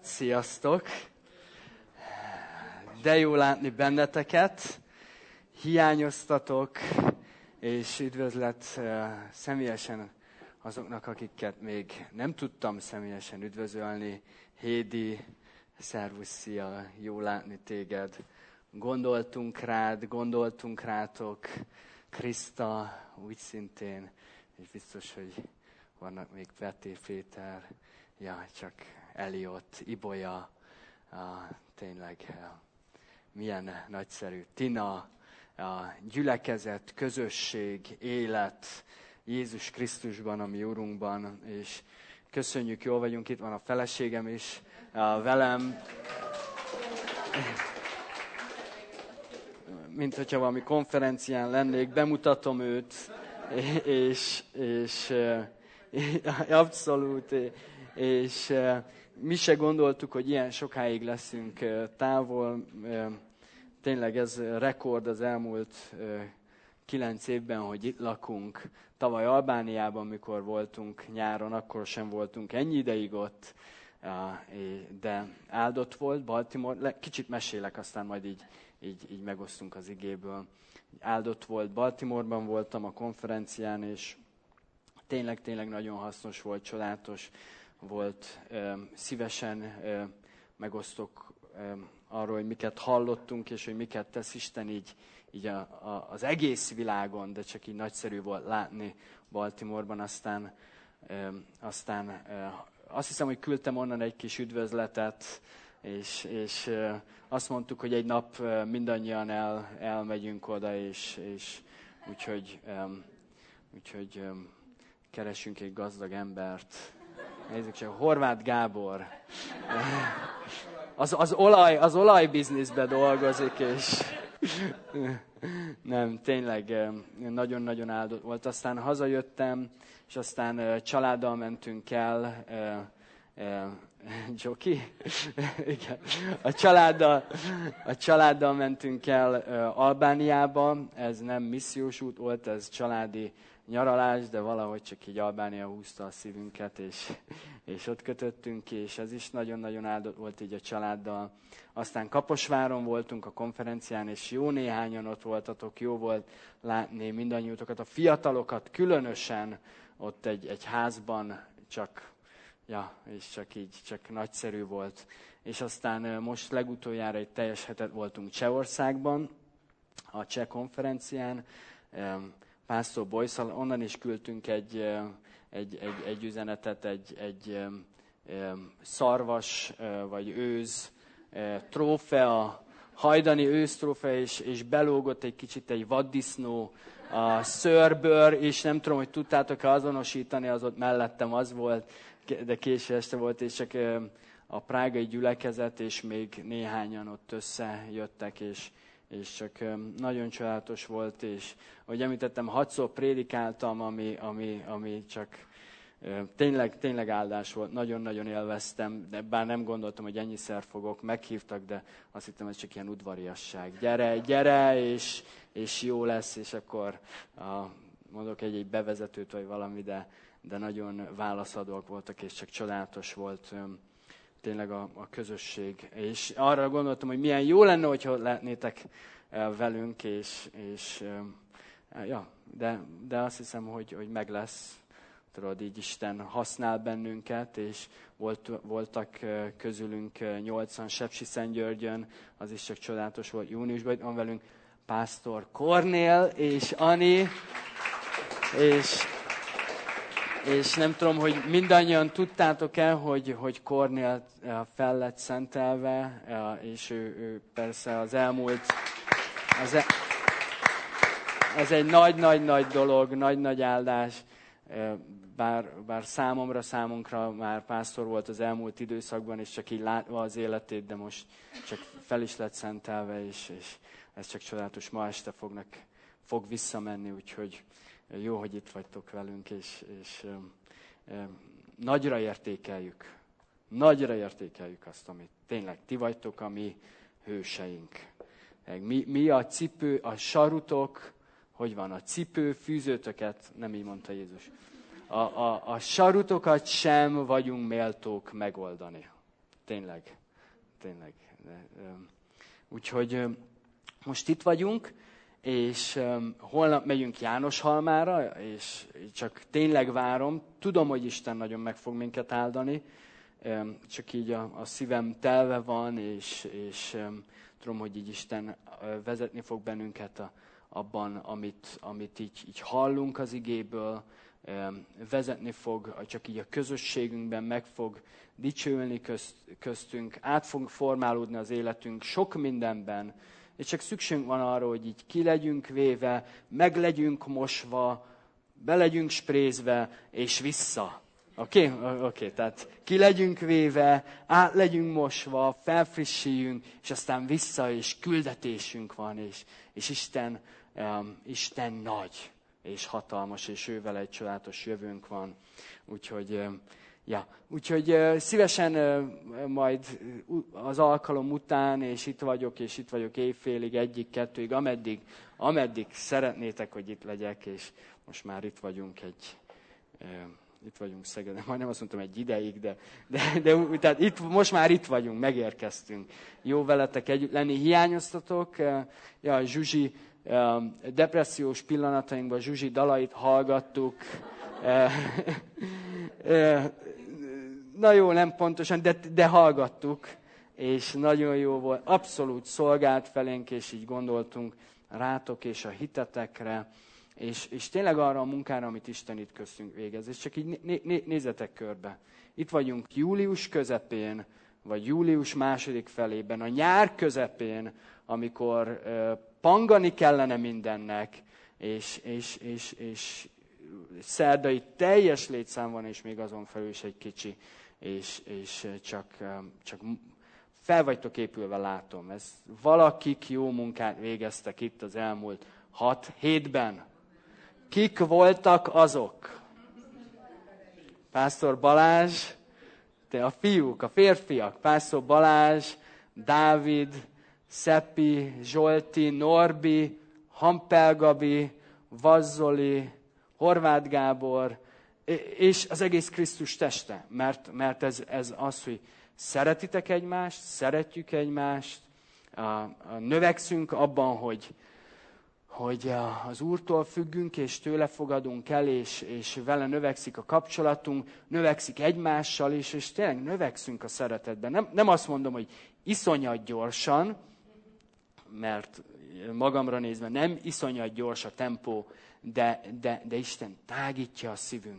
Sziasztok! De jó látni benneteket, hiányoztatok, és üdvözlet személyesen azoknak, akiket még nem tudtam személyesen üdvözölni. Hédi, szervusz, szia, jó látni téged. Gondoltunk rád, gondoltunk rátok, Kriszta úgy szintén, és biztos, hogy vannak még Peti, Péter, csak Eliott, Ibolya, tényleg milyen nagyszerű. Tina, a gyülekezet, közösség, élet Jézus Krisztusban, a mi Urunkban, és köszönjük, jól vagyunk, itt van a feleségem is velem. Mint hogyha valami konferencián lennék, bemutatom őt, és abszolút, és mi se gondoltuk, hogy ilyen sokáig leszünk távol. Tényleg ez rekord az elmúlt 9 évben, hogy itt lakunk. Tavaly Albániában, mikor voltunk nyáron, akkor sem voltunk ennyi ideig ott, de áldott volt Baltimore. Kicsit mesélek, aztán majd így megosztunk az igéből. Áldott volt, Baltimore-ban voltam a konferencián, és tényleg nagyon hasznos volt, csodálatos volt. Szívesen megosztok arról, hogy miket hallottunk, és hogy miket tesz Isten így az egész világon, de csak így nagyszerű volt látni Baltimore-ban. Aztán azt hiszem, hogy küldtem onnan egy kis üdvözletet, és azt mondtuk, hogy egy nap mindannyian elmegyünk oda, és úgyhogy keresünk egy gazdag embert. Nézzük csak, Horváth Gábor. Az olajbizniszben dolgozik, és nem, tényleg nagyon-nagyon áldott volt. Aztán hazajöttem, és aztán családdal mentünk el, Joki? Igen. A családdal mentünk el Albániába. Ez nem missziós út volt, ez családi nyaralás, de valahogy csak így Albánia húzta a szívünket, és ott kötöttünk ki, és ez is nagyon-nagyon áldott volt így a családdal. Aztán Kaposváron voltunk a konferencián, és jó néhányan ott voltatok, jó volt látni mindannyiutokat, a fiatalokat különösen ott egy házban, és csak nagyszerű volt. És aztán most legutoljára egy teljes hetet voltunk Csehországban, a cseh konferencián, Pásztor Bojszal, onnan is küldtünk egy üzenetet, egy szarvas vagy őz trófea, hajdani ősztrófea, és belógott egy kicsit egy vaddisznó a szőrből, és nem tudom, hogy tudtátok-e azonosítani, az ott mellettem az volt, de késő este volt, és csak a prágai gyülekezet, és még néhányan ott összejöttek, és csak nagyon csodálatos volt, és ahogy említettem, 6-szor prédikáltam, ami csak tényleg áldás volt, nagyon-nagyon élveztem, de bár nem gondoltam, hogy ennyiszer fogok, meghívtak, de azt hittem, ez csak ilyen udvariasság. Gyere, és jó lesz, és akkor mondok egy bevezetőt, vagy valami, de nagyon válaszadóak voltak, és csak csodálatos volt tényleg a közösség. És arra gondoltam, hogy milyen jó lenne, hogyha lehetnétek velünk, de azt hiszem, hogy meg lesz. Tudod, így Isten használ bennünket, és voltak közülünk 80 Sepsiszentgyörgyön, az is csak csodálatos volt júniusban, itt van velünk Pásztor Kornél és Ani, és nem tudom, hogy mindannyian tudtátok-e, hogy Kornél fel lett szentelve, és ő persze az elmúlt... Ez egy nagy dolog, nagy áldás, bár számunkra már pásztor volt az elmúlt időszakban, és csak így látva az életét, de most csak fel is lett szentelve, és ez csak csodálatos, ma este fog visszamenni, úgyhogy jó, hogy itt vagytok velünk, és nagyra értékeljük azt, amit tényleg ti vagytok a mi hőseink. Mi a cipő, a sarutok, hogy van, a cipő fűzőtöket, nem így mondta Jézus. A sarutokat sem vagyunk méltók megoldani. tényleg. Úgyhogy most itt vagyunk, és holnap megyünk Jánoshalmára, és csak tényleg várom. Tudom, hogy Isten nagyon meg fog minket áldani, csak így a szívem telve van, és tudom, hogy így Isten vezetni fog bennünket abban, amit így hallunk az igéből, vezetni fog, csak így a közösségünkben meg fog dicsőülni köztünk, át fog formálódni az életünk sok mindenben, és csak szükségünk van arra, hogy így ki legyünk véve, meg legyünk mosva, be legyünk sprézve, és vissza. Oké, tehát ki legyünk véve, át legyünk mosva, felfrissüljünk, és aztán vissza, és küldetésünk van, és Isten nagy, és hatalmas, és ővel egy csodálatos jövőnk van. Úgyhogy szívesen majd az alkalom után, és itt vagyok éjfélig, 1-2-ig, ameddig szeretnétek, hogy itt legyek, és most már itt vagyunk itt vagyunk Szegeden. Majdnem azt mondtam egy ideig, de tehát most már itt vagyunk, megérkeztünk. Jó veletek együtt lenni. Hiányoztatok? Zsuzsi depressziós pillanatainkban Zsuzsi dalait hallgattuk. Na jó, nem pontosan, de hallgattuk, és nagyon jó volt. Abszolút szolgált felénk, és így gondoltunk rátok és a hitetekre, és tényleg arra a munkára, amit Isten itt köztünk végez. És csak így nézzetek körbe. Itt vagyunk július közepén, vagy július második felében, a nyár közepén, amikor pangani kellene mindennek, és szerdai teljes létszám van, és még azon felül is egy kicsi, és csak fel vagytok épülve, látom. Valakik jó munkát végeztek itt az elmúlt 6 hétben. Kik voltak azok? Pásztor Balázs, a fiúk, a férfiak, Pásztor Balázs, Dávid, Szeppi, Zsolti, Norbi, Hampel Gabi, Vazzoli, Horváth Gábor, és az egész Krisztus teste. Mert ez az, hogy szeretitek egymást, szeretjük egymást, növekszünk abban, hogy az Úrtól függünk, és tőle fogadunk el, és vele növekszik a kapcsolatunk, növekszik egymással is, és tényleg növekszünk a szeretetben. Nem azt mondom, hogy iszonyat gyorsan, mert magamra nézve nem iszonyat gyors a tempó, de Isten tágítja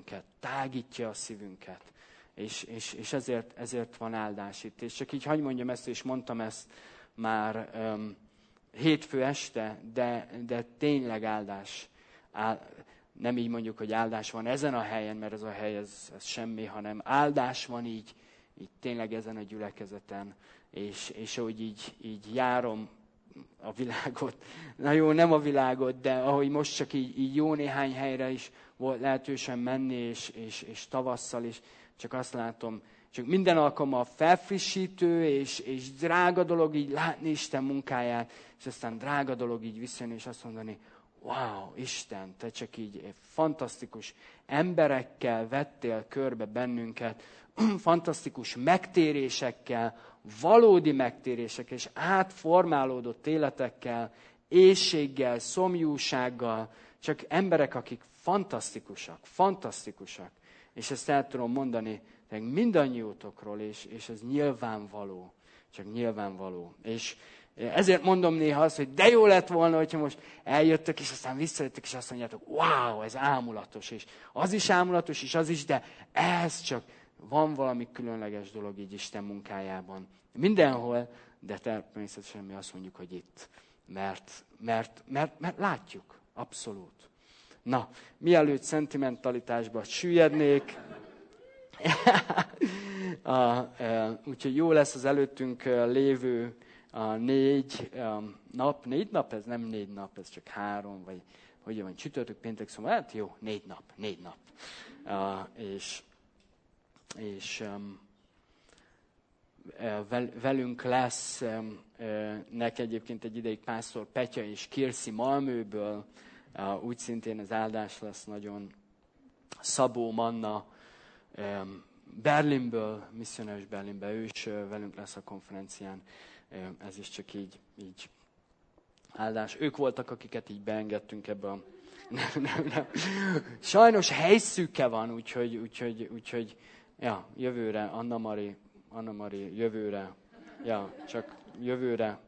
a szívünket. És ezért van áldás itt. És csak így hadd mondjam ezt, és mondtam ezt már hétfő este, de tényleg áldás. Nem így mondjuk, hogy áldás van ezen a helyen, mert ez a hely ez semmi, hanem áldás van így tényleg ezen a gyülekezeten. És ahogy így járom a világot, na jó, nem a világot, de ahogy most csak így jó néhány helyre is volt lehetősen menni, és tavasszal is, csak azt látom, csak minden alkalommal felfrissítő, és drága dolog így látni Isten munkáját, és aztán drága dolog így visszajönni, és azt mondani, wow, Isten, te csak így fantasztikus emberekkel vettél körbe bennünket, fantasztikus megtérésekkel, valódi megtérésekkel, és átformálódott életekkel, éhséggel, szomjúsággal, csak emberek, akik fantasztikusak. És ezt el tudom mondani mindannyiótokról, és ez nyilvánvaló, csak nyilvánvaló. És ezért mondom néha azt, hogy de jó lett volna, hogyha most eljöttök, és aztán visszajöttök, és azt mondjátok, wow, ez ámulatos, és az is ámulatos, és az is, de ez csak van valami különleges dolog így Isten munkájában. Mindenhol, de természetesen mi azt mondjuk, hogy itt. Mert látjuk, abszolút. Na, mielőtt szentimentalitásba süllyednék, úgyhogy jó lesz az előttünk lévő 4 nap. 4 nap? Ez nem 4 nap, ez csak 3, vagy hogy van, csütörtök, péntek, szóval hát jó, 4 nap. És velünk lesz nek egyébként egy ideig pásztor Petya és Kirszi Malmőből, úgy szintén az áldás lesz nagyon. Szabó Manna Berlinből, misszionárius Berlinbe, ő is velünk lesz a konferencián. Ez is csak így áldás. Ők voltak, akiket így beengedtünk ebbe a... Nem. Sajnos helyszűke van, úgyhogy ja, jövőre, Anna Mari, jövőre. Ja, csak jövőre.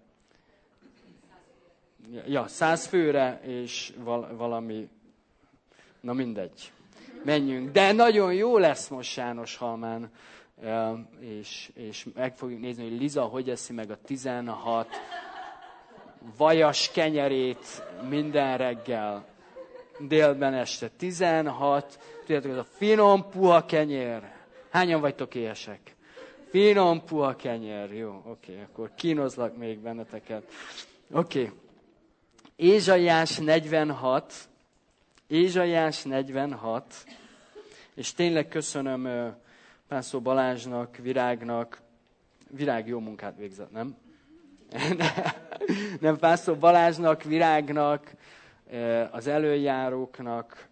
Ja, 100 főre, és valami, na mindegy. Menjünk. De nagyon jó lesz most Jánoshalmán, és meg fogjuk nézni, hogy Liza hogy eszi meg a 16 vajas kenyerét minden reggel, délben este. 16, tudjátok, ez a finom, puha kenyér. Hányan vagytok éhesek? Finom, puha kenyér. Jó, oké, akkor kínozlak még benneteket. Oké. Ézsaiás 46, és tényleg köszönöm Pásztor Balázsnak, Virág jó munkát végzett, nem? Nem, Pásztor Balázsnak, Virágnak, az előjáróknak,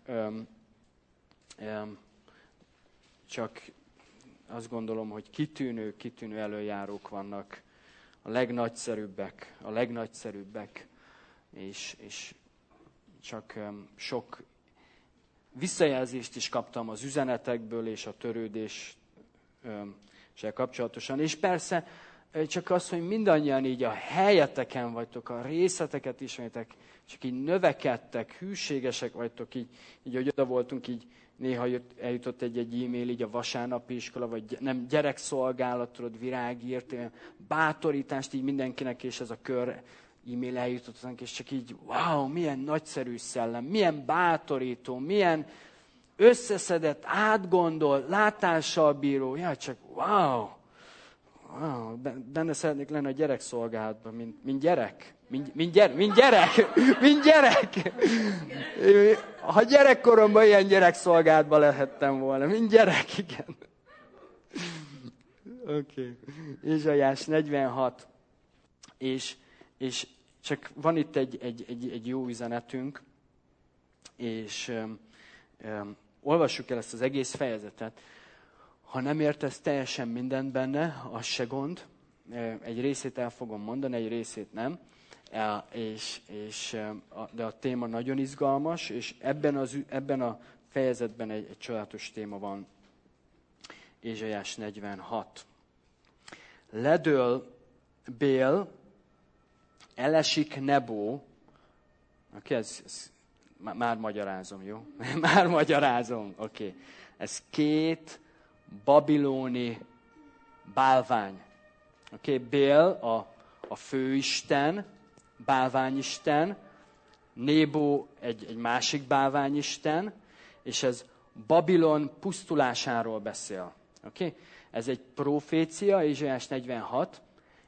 csak azt gondolom, hogy kitűnő előjárók vannak, a legnagyszerűbbek, és csak sok visszajelzést is kaptam az üzenetekből és a törődéssel kapcsolatosan. És persze csak az, hogy mindannyian így a helyeteken vagytok, a részleteket ismeritek, csak így növekedtek, hűségesek vagytok, így hogy oda voltunk, így néha eljutott egy e-mail, így a vasárnapi iskola, vagy nem gyerekszolgálatod, Virág írt, bátorítást így mindenkinek, és ez a kör e-mail eljutott, és csak így, wow, milyen nagyszerű szellem, milyen bátorító, milyen összeszedett, átgondolt, látással bíró, ja, csak wow, benne szeretnék lenni a gyerekszolgálatban, mint gyerek. Mint gyerek. Ha gyerekkoromban ilyen gyerekszolgálatban lehettem volna, mint gyerek, igen. Oké. Ézsaiás 46. És csak van itt egy jó üzenetünk, és olvassuk el ezt az egész fejezetet. Ha nem értesz teljesen mindent benne, az se gond. Egy részét el fogom mondani, egy részét nem. De a téma nagyon izgalmas, és ebben a fejezetben egy csodálatos téma van. Ézsaiás 46. Ledől Bél, elesik Nebó. Már magyarázom, jó? Már magyarázom, oké. Ez 2 babiloni bálvány. Bél a főisten, bálványisten, Nébó egy másik bálványisten, és ez Babilon pusztulásáról beszél. Ez egy profécia, Ézsaiás 46,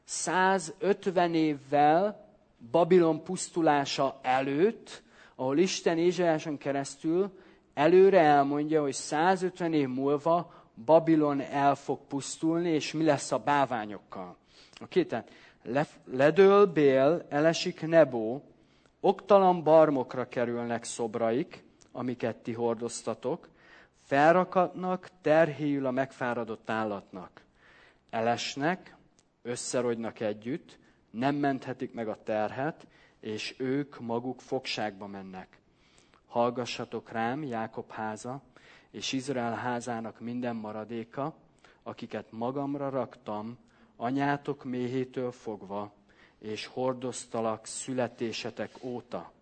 150 évvel Babilon pusztulása előtt, ahol Isten Ézsaiáson keresztül előre elmondja, hogy 150 év múlva Babilon el fog pusztulni, és mi lesz a bálványokkal. Tehát ledől Bél, elesik Nebó, oktalan barmokra kerülnek szobraik, amiket ti hordoztatok, felrakatnak terhéjül a megfáradott állatnak. Elesnek, összerogynak együtt, nem menthetik meg a terhet, és ők maguk fogságba mennek. Hallgassatok rám, Jákob háza, és Izrael házának minden maradéka, akiket magamra raktam, anyátok méhétől fogva, és hordoztalak születésetek óta.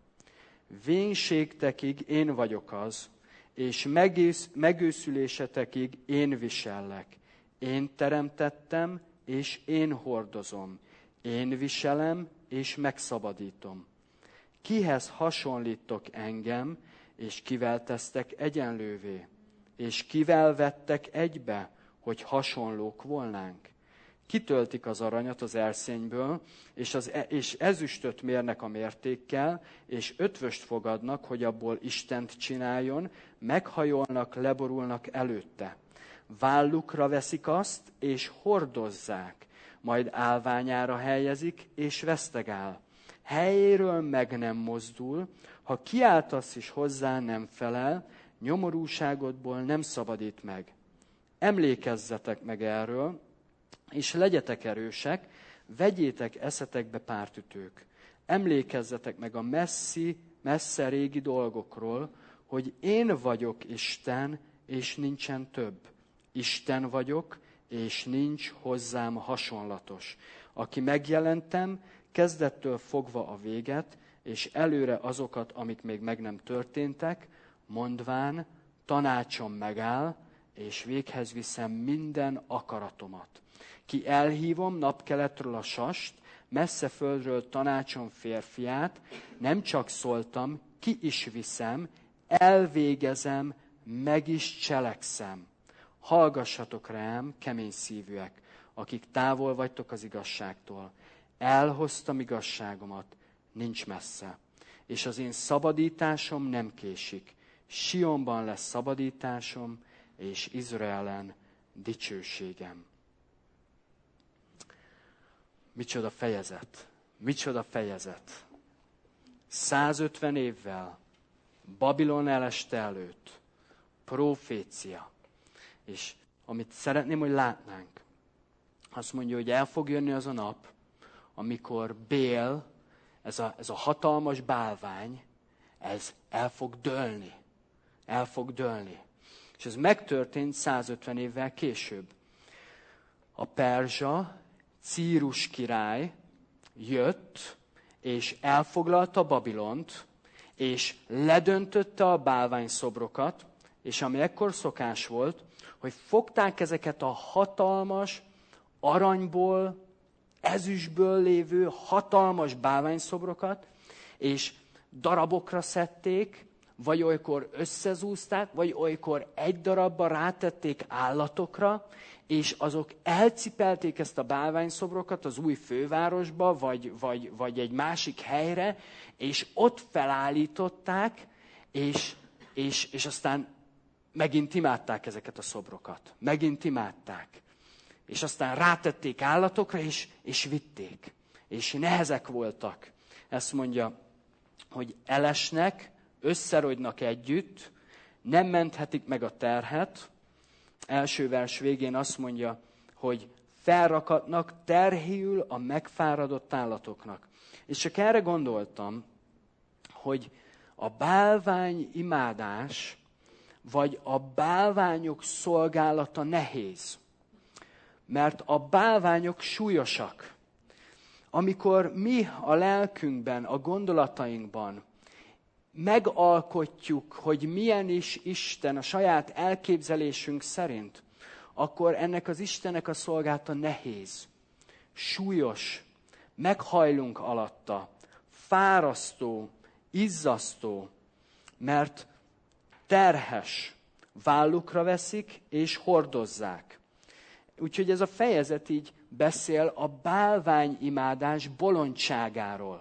Vénségtekig én vagyok az, és megőszülésetekig én visellek. Én teremtettem, és én hordozom. Én viselem, és megszabadítom. Kihez hasonlítok engem, és kivel tesztek egyenlővé? És kivel vettek egybe, hogy hasonlók volnánk? Kitöltik az aranyat az erszényből, és ezüstöt mérnek a mértékkel, és ötvöst fogadnak, hogy abból Istent csináljon, meghajolnak, leborulnak előtte. Vállukra veszik azt, és hordozzák, majd állványára helyezik, és vesztegál. Helyéről meg nem mozdul, ha kiáltasz is hozzá, nem felel, nyomorúságodból nem szabadít meg. emlékezzetek meg erről, és legyetek erősek, vegyétek eszetekbe pártütők. Emlékezzetek meg a messze régi dolgokról, hogy én vagyok Isten, és nincsen több. Isten vagyok, és nincs hozzám hasonlatos. Aki megjelentem, kezdettől fogva a véget, és előre azokat, amik még meg nem történtek, mondván, tanácsom megáll, és véghez viszem minden akaratomat. Ki elhívom napkeletről a sast, messze földről tanácsom férfiát, nem csak szóltam, ki is viszem, elvégezem, meg is cselekszem. Hallgassatok rám, kemény szívűek, akik távol vagytok az igazságtól. Elhoztam igazságomat, nincs messze, és az én szabadításom nem késik. Sionban lesz szabadításom, és Izraelen dicsőségem. Micsoda fejezet! Micsoda fejezet! 150 évvel Babilon eleste előtt profécia. És amit szeretném, hogy látnánk, azt mondja, hogy el fog jönni az a nap, amikor Bél, ez a hatalmas bálvány, ez el fog dőlni. El fog dőlni. És ez megtörtént 150 évvel később. A perzsa, Círus király jött, és elfoglalta Babilont, és ledöntötte a bálványszobrokat, és ami ekkor szokás volt, hogy fogták ezeket a hatalmas, aranyból, ezüstből lévő hatalmas bálványszobrokat, és darabokra szedték, vagy olykor összezúzták, vagy olykor egy darabba rátették állatokra, és azok elcipelték ezt a bálványszobrokat az új fővárosba, vagy egy másik helyre, és ott felállították, és aztán megint imádták ezeket a szobrokat. Megint imádták. És aztán rátették állatokra, és vitték. És nehezek voltak. Ezt mondja, hogy elesnek, összerogynak együtt, nem menthetik meg a terhet. Első vers végén azt mondja, hogy felrakatnak terhéül a megfáradott állatoknak. És csak erre gondoltam, hogy a bálvány imádás, vagy a bálványok szolgálata nehéz. Mert a bálványok súlyosak. Amikor mi a lelkünkben, a gondolatainkban megalkotjuk, hogy milyen is Isten a saját elképzelésünk szerint, akkor ennek az Istennek a szolgálata nehéz, súlyos, meghajlunk alatta, fárasztó, izzasztó, mert terhes, vállukra veszik és hordozzák. Úgyhogy ez a fejezet így beszél a bálványimádás bolondságáról.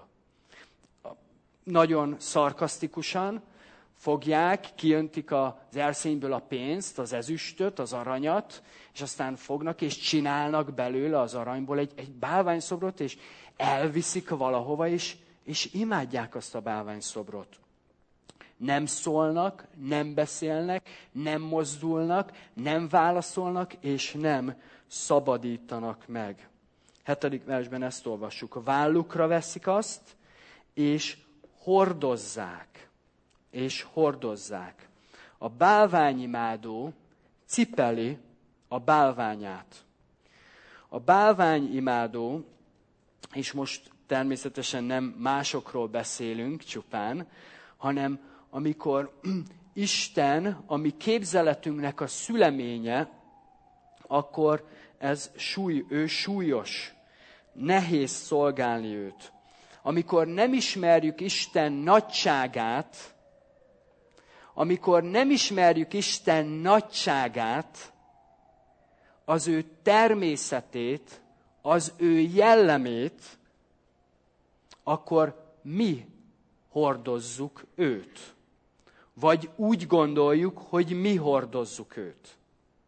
Nagyon szarkasztikusan fogják, kijöntik az erszényből a pénzt, az ezüstöt, az aranyat, és aztán fognak és csinálnak belőle az aranyból egy bálványszobrot, és elviszik valahova, és imádják azt a bálványszobrot. Nem szólnak, nem beszélnek, nem mozdulnak, nem válaszolnak, és nem szabadítanak meg. 7. versben ezt olvassuk. A vállukra veszik azt, és hordozzák. És hordozzák. A bálványimádó cipeli a bálványát. A bálványimádó, és most természetesen nem másokról beszélünk csupán, hanem amikor Isten, ami képzeletünknek a szüleménye, akkor ő súlyos, nehéz szolgálni őt. Amikor nem ismerjük Isten nagyságát, az ő természetét, az ő jellemét, akkor mi hordozzuk őt. Vagy úgy gondoljuk, hogy mi hordozzuk őt.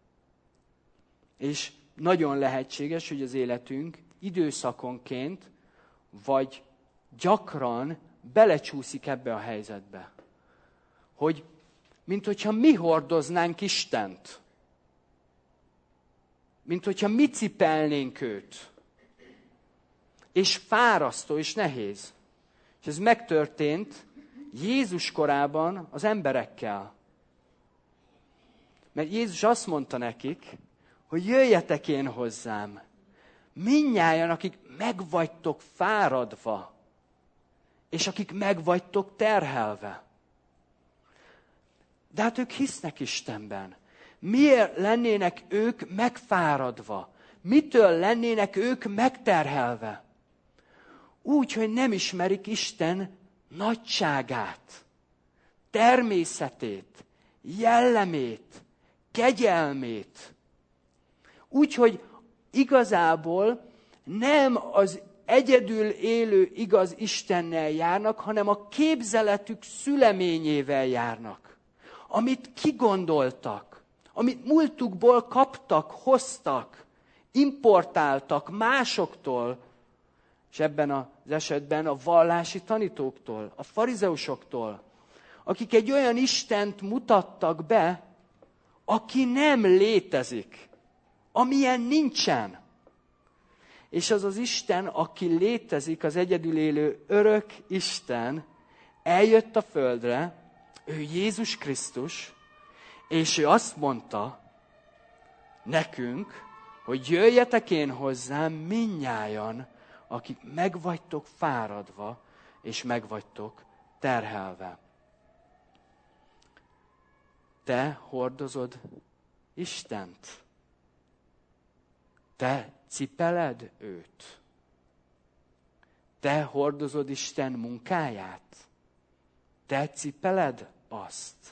És nagyon lehetséges, hogy az életünk időszakonként, vagy gyakran belecsúszik ebbe a helyzetbe. Hogy, mint hogyha mi hordoznánk Istent. mint hogyha mi cipelnénk őt. És fárasztó, és nehéz. És ez megtörtént Jézus korában az emberekkel. Mert Jézus azt mondta nekik, hogy jöjjetek én hozzám. Mindnyájan, akik megvagytok fáradva, és akik megvagytok terhelve. De hát ők hisznek Istenben. Miért lennének ők megfáradva? Mitől lennének ők megterhelve? Úgy, hogy nem ismerik Isten nagyságát, természetét, jellemét, kegyelmét. Úgy, hogy igazából nem az egyedül élő igaz Istennel járnak, hanem a képzeletük szüleményével járnak. Amit kigondoltak, amit múltukból kaptak, hoztak, importáltak másoktól, és ebben az esetben a vallási tanítóktól, a farizeusoktól, akik egy olyan Istent mutattak be, aki nem létezik, amilyen nincsen. És az az Isten, aki létezik, az egyedül élő örök Isten, eljött a földre, ő Jézus Krisztus, és ő azt mondta nekünk, hogy jöjjetek én hozzám mindnyájan, akik megvagytok fáradva, és megvagytok terhelve. Te hordozod Istent. Te cipeled őt. Te hordozod Isten munkáját. Te cipeled azt.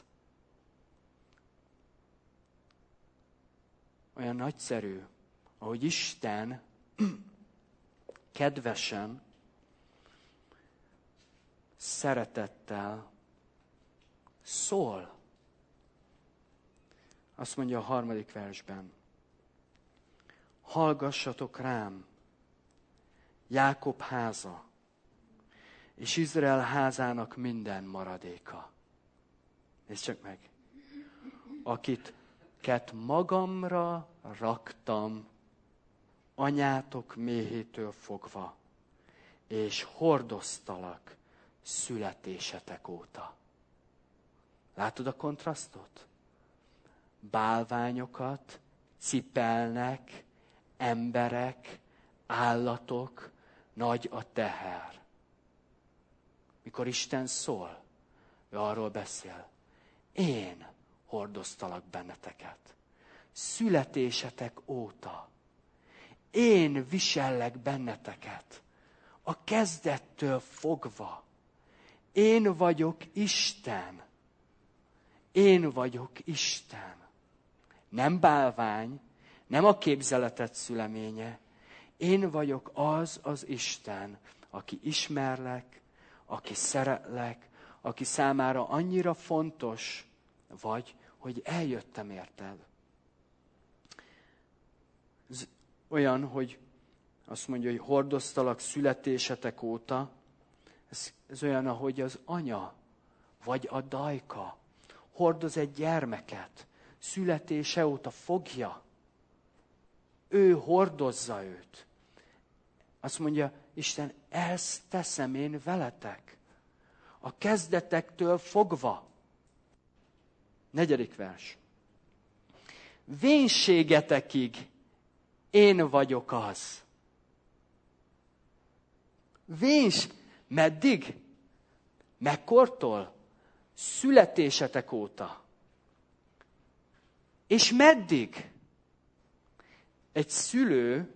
Olyan nagyszerű, ahogy Isten kedvesen, szeretettel szól. Azt mondja a 3. versben. Hallgassatok rám, Jákob háza, és Izrael házának minden maradéka. Nézd csak meg. Akiket magamra raktam, anyátok méhétől fogva, és hordoztalak születésetek óta. Látod a kontrasztot? Bálványokat cipelnek emberek, állatok, nagy a teher. Mikor Isten szól, ő arról beszél. Én hordoztalak benneteket. Születésetek óta. Én visellek benneteket. A kezdettől fogva. Én vagyok Isten. Én vagyok Isten. Nem bálvány, nem a képzeletet szüleménye. Én vagyok az Isten, aki ismerlek, aki szeretlek, aki számára annyira fontos vagy, hogy eljöttem érted. Ez olyan, hogy azt mondja, hogy hordoztalak születésetek óta, ez olyan, ahogy az anya, vagy a dajka hordoz egy gyermeket, születése óta fogja. Ő hordozza őt. Azt mondja, Isten, ezt teszem én veletek. A kezdetektől fogva. 4. vers. Vénségetekig én vagyok az. Meddig? Mekkortól? Születésetek óta. És meddig? Egy szülő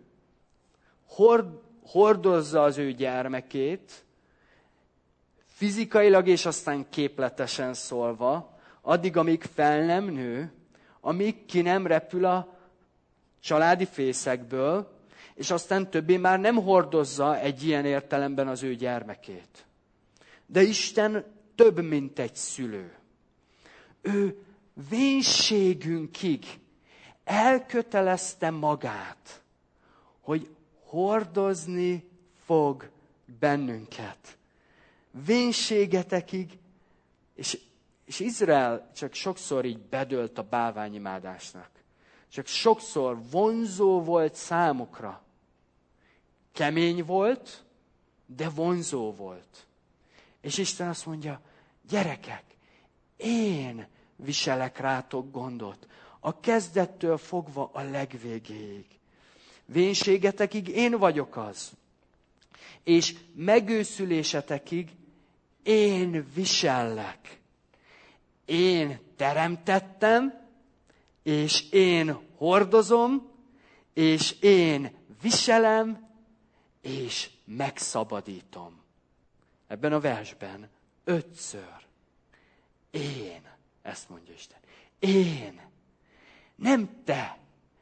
hordozza az ő gyermekét, fizikailag és aztán képletesen szólva, addig, amíg fel nem nő, amíg ki nem repül a családi fészekből, és aztán többé már nem hordozza egy ilyen értelemben az ő gyermekét. De Isten több, mint egy szülő. Ő vénségünkig elkötelezte magát, hogy hordozni fog bennünket. Vénségetekig, és Izrael csak sokszor így bedőlt a bálványimádásnak. Csak sokszor vonzó volt számukra. Kemény volt, de vonzó volt. És Isten azt mondja, gyerekek, én viselek rátok gondot. A kezdettől fogva a legvégéig. Vénségetekig én vagyok az. És megőszülésetekig én visellek. Én teremtettem, és én hordozom, és én viselem, és megszabadítom. Ebben a versben 5-ször. Én, ezt mondja Isten. Én. Nem te.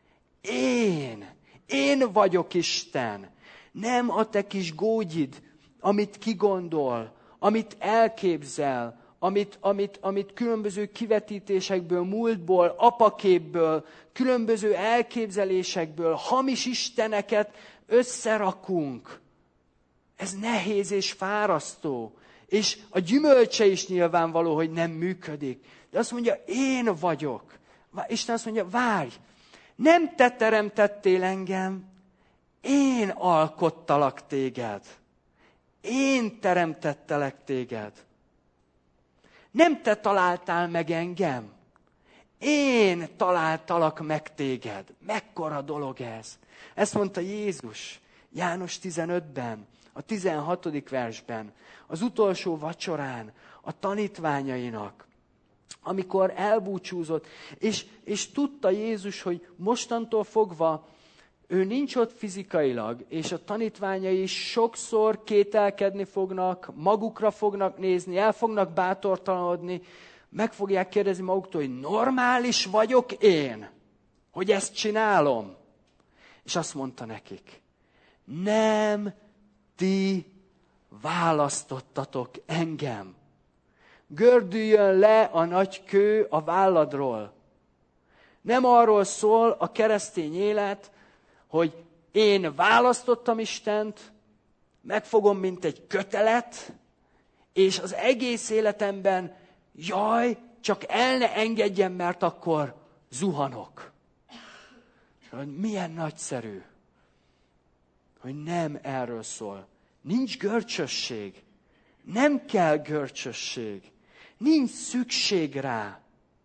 Én vagyok Isten. Nem a te kis gógyid, amit kigondol, amit elképzel, amit különböző kivetítésekből, múltból, apaképből, különböző elképzelésekből, hamis isteneket összerakunk. Ez nehéz és fárasztó. És a gyümölcse is nyilvánvaló, hogy nem működik. De azt mondja, én vagyok. Isten azt mondja, várj, nem te teremtettél engem, én alkottalak téged. Én teremtettelek téged. Nem te találtál meg engem. Én találtalak meg téged. Mekkora dolog ez. Ezt mondta Jézus János 15-ben, a 16. versben, az utolsó vacsorán, a tanítványainak, amikor elbúcsúzott, és tudta Jézus, hogy mostantól fogva ő nincs ott fizikailag, és a tanítványai sokszor kételkedni fognak, magukra fognak nézni, el fognak bátortalanodni, meg fogják kérdezni maguktól, hogy normális vagyok én, hogy ezt csinálom. És azt mondta nekik, nem ti választottatok engem. Gördüljön le a nagy kő a válladról. Nem arról szól a keresztény élet, hogy én választottam Istent, megfogom, mint egy kötelet, és az egész életemben, jaj, csak el ne engedjen, mert akkor zuhanok. Milyen nagyszerű, hogy nem erről szól. Nincs görcsösség, nem kell görcsösség, nincs szükség rá.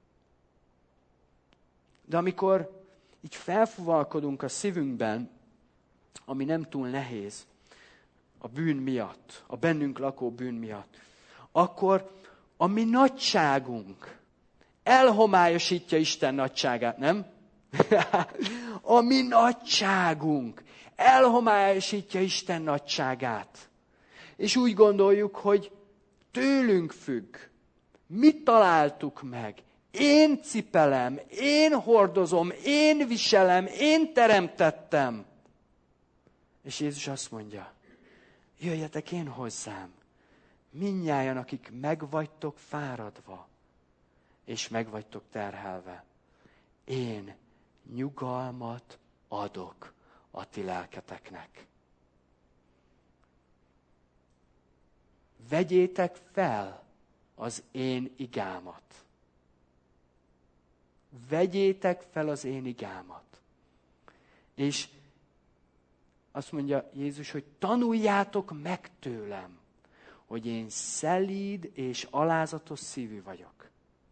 De amikor így felfuvalkodunk a szívünkben, ami nem túl nehéz, a bűn miatt, a bennünk lakó bűn miatt, akkor a mi nagyságunk elhomályosítja Isten nagyságát, nem? A mi nagyságunk elhomályosítja Isten nagyságát. És úgy gondoljuk, hogy tőlünk függ. Mi találtuk meg? Én cipelem, én hordozom, én viselem, én teremtettem. És Jézus azt mondja, jöjjetek én hozzám, mindnyájan, akik megvagytok fáradva, és megvagytok terhelve. Én nyugalmat adok a ti lelketeknek. Vegyétek fel az én igámat. Vegyétek fel az én igámat. És azt mondja Jézus, hogy tanuljátok meg tőlem, hogy én szelíd és alázatos szívű vagyok.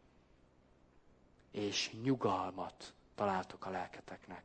És nyugalmat találtok a lelketeknek.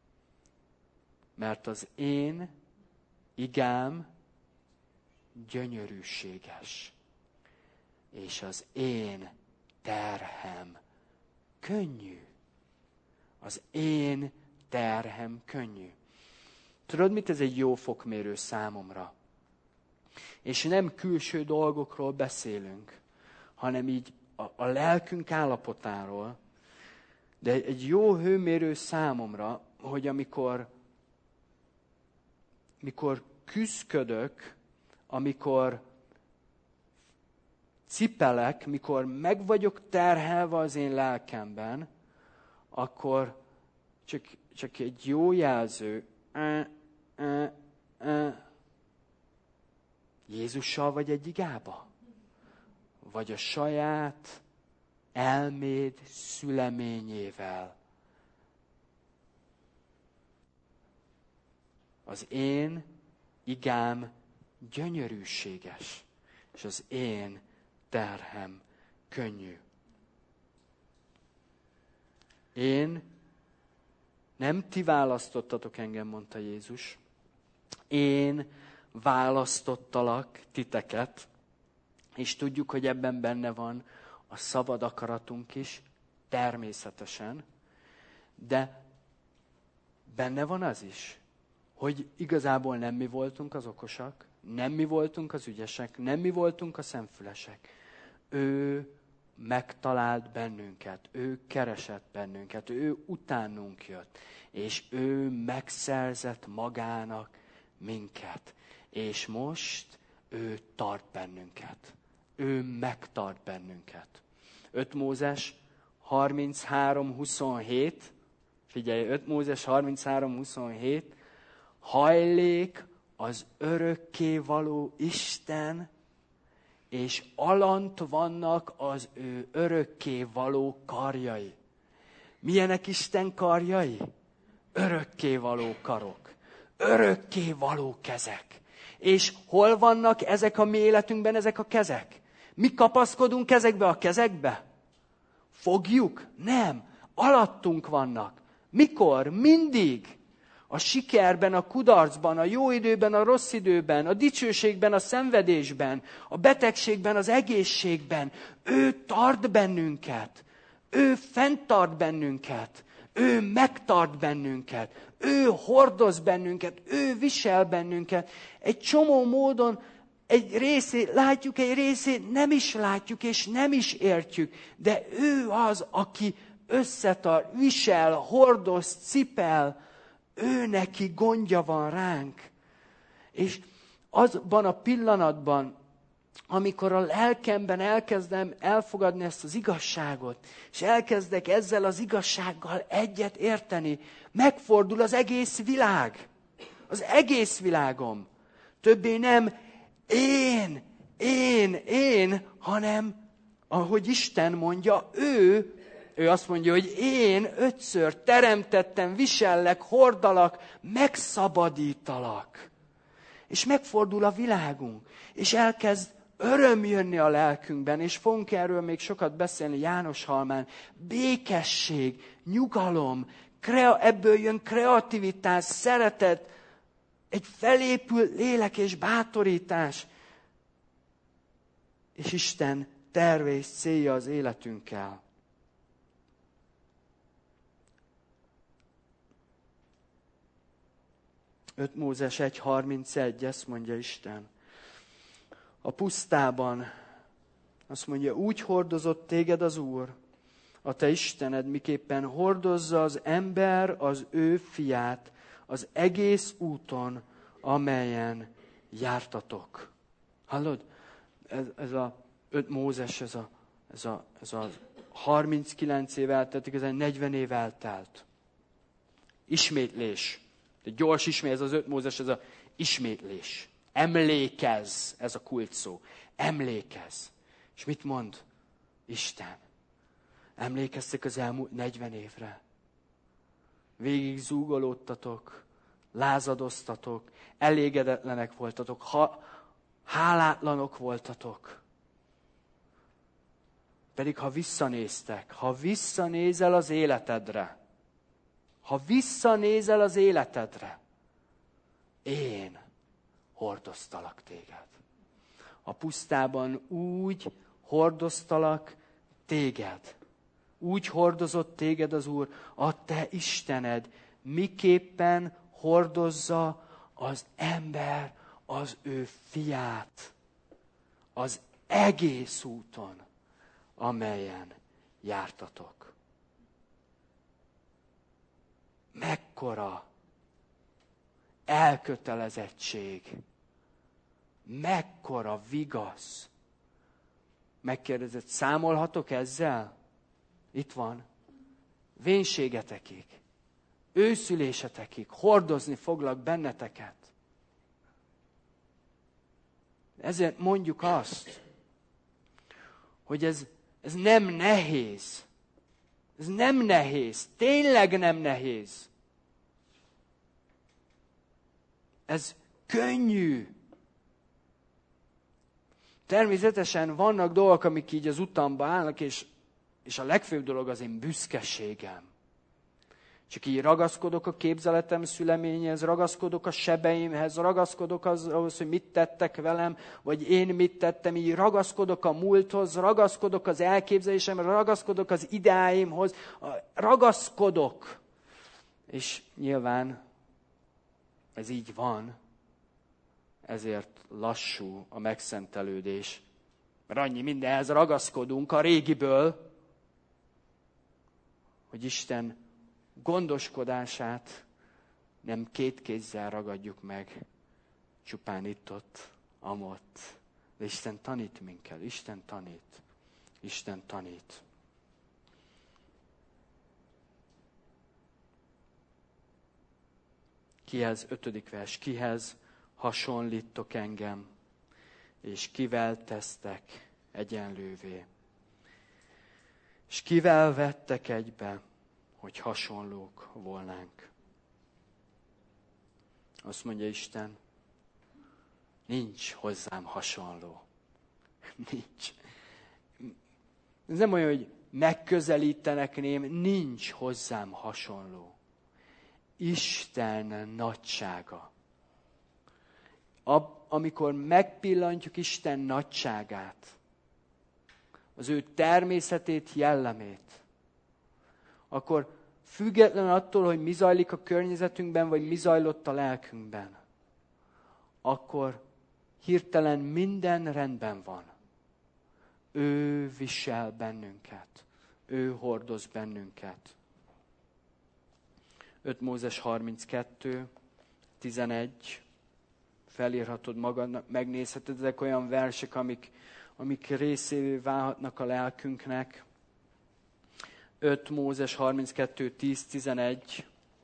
Mert az én igám gyönyörűséges, és az én terhem könnyű. Az én terhem könnyű. Tudod mit? Ez egy jó fokmérő számomra. És nem külső dolgokról beszélünk, hanem így a lelkünk állapotáról. De egy jó hőmérő számomra, hogy amikor küszködök, amikor cipelek, mikor meg vagyok terhelve az én lelkemben, akkor csak egy jó jelző. Jézussal vagy egy igába? Vagy a saját elméd szüleményével? Az én igám gyönyörűséges, és az én terhem könnyű. Nem ti választottatok engem, mondta Jézus. Én választottalak titeket, és tudjuk, hogy ebben benne van a szabad akaratunk is, természetesen, de benne van az is, hogy igazából nem mi voltunk az okosak, nem mi voltunk az ügyesek, nem mi voltunk a szemfülesek. Ő megtalált bennünket, ő keresett bennünket, ő utánunk jött, és ő megszerzett magának minket. És most ő tart bennünket. Ő megtart bennünket. 5 Mózes 33:27, figyelj, 5 Mózes 33:27, hajlék az örökkévaló Isten, és alant vannak az ő örökkévaló karjai. Milyenek Isten karjai? Örökkévaló karok. Örökkévaló kezek. És hol vannak ezek a mi életünkben, ezek a kezek? Mi kapaszkodunk ezekbe a kezekbe? Fogjuk? Nem. Alattunk vannak. Mikor? Mindig. A sikerben, a kudarcban, a jó időben, a rossz időben, a dicsőségben, a szenvedésben, a betegségben, az egészségben. Ő tart bennünket. Ő fenntart bennünket. Ő megtart bennünket. Ő hordoz bennünket. Ő visel bennünket. Egy csomó módon egy részét látjuk, egy részét nem is látjuk, és nem is értjük. De ő az, aki összetart, visel, hordoz, cipel. Ő neki gondja van ránk. És azban a pillanatban, amikor a lelkemben elkezdem elfogadni ezt az igazságot, és elkezdek ezzel az igazsággal egyet érteni, megfordul az egész világ. Az egész világom. Többé nem én, hanem, ahogy Isten mondja, ő azt mondja, hogy én 5-ször teremtettem, visellek, hordalak, megszabadítalak. És megfordul a világunk, és elkezd öröm jönni a lelkünkben, és fogunk erről még sokat beszélni János Halmán. Békesség, nyugalom, ebből jön kreativitás, szeretet, egy felépült lélek és bátorítás. És Isten terve és célja az életünkkel. Öt Mózes 1:31, ezt mondja Isten. A pusztában, azt mondja, úgy hordozott téged az Úr, a te Istened, miképpen hordozza az ember az ő fiát az egész úton, amelyen jártatok. Hallod? Ez a 5 Mózes, ez a 39 év eltelt, igazán 40 év eltelt. Ismétlés. Egy gyors ismétlés, ez az 5 Mózes, ez a ismétlés. Emlékezz, ez a kult szó. Emlékezz. És mit mond Isten? Emlékeztek az elmúlt 40 évre. Végig zúgolódtatok, lázadoztatok, elégedetlenek voltatok, hálátlanok voltatok. Pedig ha visszanéztek, ha visszanézel az életedre, én hordoztalak téged. A pusztában úgy hordoztalak téged. Úgy hordozott téged az Úr, a te Istened, miképpen hordozza az ember az ő fiát az egész úton, amelyen jártatok. Mekkora elkötelezettség, mekkora vigasz. Megkérdezett, számolhatok ezzel? Itt van. Vénségetekig, őszülésetekig hordozni foglak benneteket. Ezért mondjuk azt, hogy ez nem nehéz. Ez nem nehéz. Tényleg nem nehéz. Ez könnyű. Természetesen vannak dolgok, amik így az utamba állnak, és a legfőbb dolog az én büszkeségem. Csak így ragaszkodok a képzeletem szüleményhez, ragaszkodok a sebeimhez, ragaszkodok ahhoz, hogy mit tettek velem, vagy én mit tettem, így ragaszkodok a múlthoz, ragaszkodok az elképzelésemre, ragaszkodok az ideáimhoz, ragaszkodok. És nyilván ez így van, ezért lassú a megszentelődés. Mert annyi mindenhez ragaszkodunk a régiből, hogy Isten gondoskodását nem két kézzel ragadjuk meg, csupán itt-ott, amott. De Isten tanít minket, Isten tanít. Isten tanít. Kihez, 5. vers, kihez hasonlítok engem, és kivel tesztek egyenlővé. És kivel vettek egybe, hogy hasonlók volnánk. Azt mondja Isten, nincs hozzám hasonló. Nincs. Ez nem olyan, hogy megközelítenek rém, nincs hozzám hasonló. Isten nagysága. Amikor megpillantjuk Isten nagyságát, az ő természetét, jellemét, akkor független attól, hogy mi zajlik a környezetünkben, vagy mi zajlott a lelkünkben, akkor hirtelen minden rendben van. Ő visel bennünket. Ő hordoz bennünket. 5 Mózes 32, 11. Felírhatod magadnak, megnézheted, ezek olyan versek, amik részévé válhatnak a lelkünknek. 5 Mózes 32, 10, 11.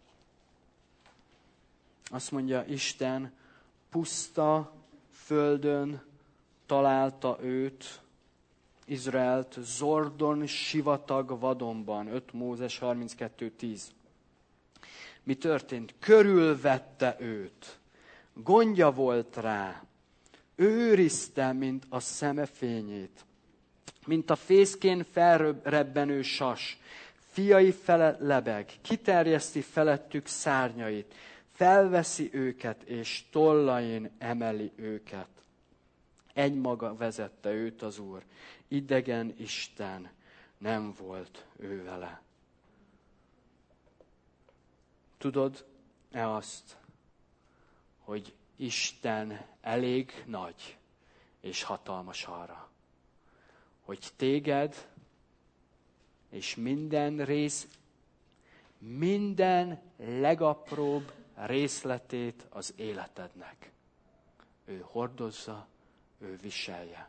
Azt mondja, Isten puszta földön találta őt, Izraelt, Zordon sivatag vadonban. 5 Mózes 32, 10. Mi történt? Körülvette őt. Gondja volt rá. Őrizte, mint a szeme fényét. Mint a fészkén felrebbenő sas. Fiai felett lebeg. Kiterjeszti felettük szárnyait. Felveszi őket, és tollain emeli őket. Egymaga vezette őt az Úr. Idegen Isten nem volt ő vele. Tudod-e azt, hogy Isten elég nagy és hatalmas arra, hogy téged és minden legapróbb részletét az életednek ő hordozza, ő viselje,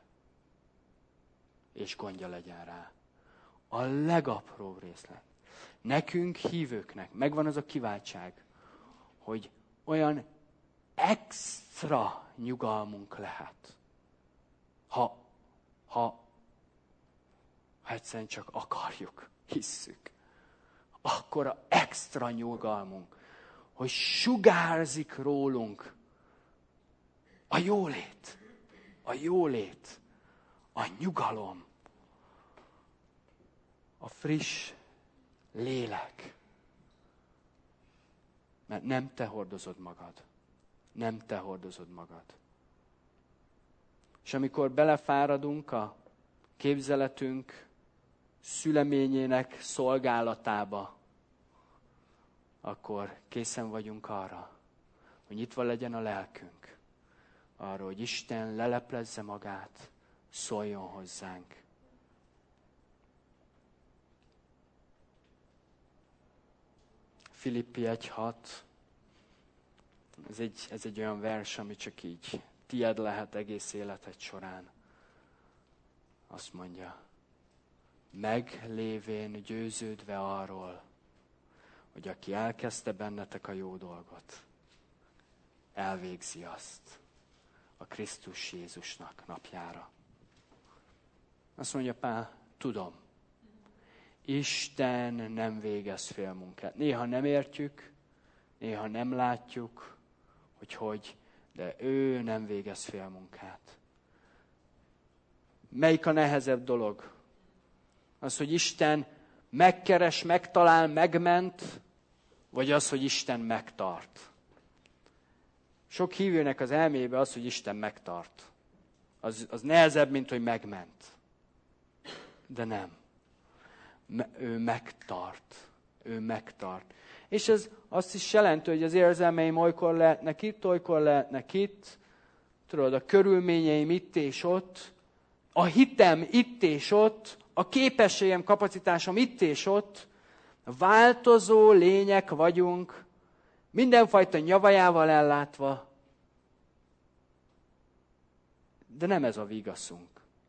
és gondja legyen rá. A legapróbb részlet. Nekünk hívőknek megvan az a kiváltság, hogy olyan extra nyugalmunk lehet, ha egyszerűen csak akarjuk, hisszük. Akkora extra nyugalmunk, hogy sugárzik rólunk a jólét, a nyugalom, a friss lélek. Mert nem te hordozod magad. Nem te hordozod magad. És amikor belefáradunk a képzeletünk szüleményének szolgálatába, akkor készen vagyunk arra, hogy nyitva legyen a lelkünk. Arra, hogy Isten leleplezze magát, szóljon hozzánk. Filippi 1.6. Ez egy olyan vers, ami csak így tied lehet egész életed során. Azt mondja, meglévén győződve arról, hogy aki elkezdte bennetek a jó dolgot, elvégzi azt a Krisztus Jézusnak napjára. Azt mondja Pál, tudom, Isten nem végez félmunkát. Néha nem értjük, néha nem látjuk, de ő nem végez félmunkát. Melyik a nehezebb dolog? Az, hogy Isten megkeres, megtalál, megment, vagy az, hogy Isten megtart? Sok hívőnek az elmébe az, hogy Isten megtart. Az nehezebb, mint hogy megment. De nem. Ő megtart. Ő megtart. És ez azt is jelenti, hogy az érzelmeim olykor lehetnek itt, olykor lehetnek itt. Tudod, a körülményeim itt és ott. A hitem itt és ott. A képességem, kapacitásom itt és ott. Változó lények vagyunk. Mindenfajta nyavajával ellátva. De nem ez a vigaszunk.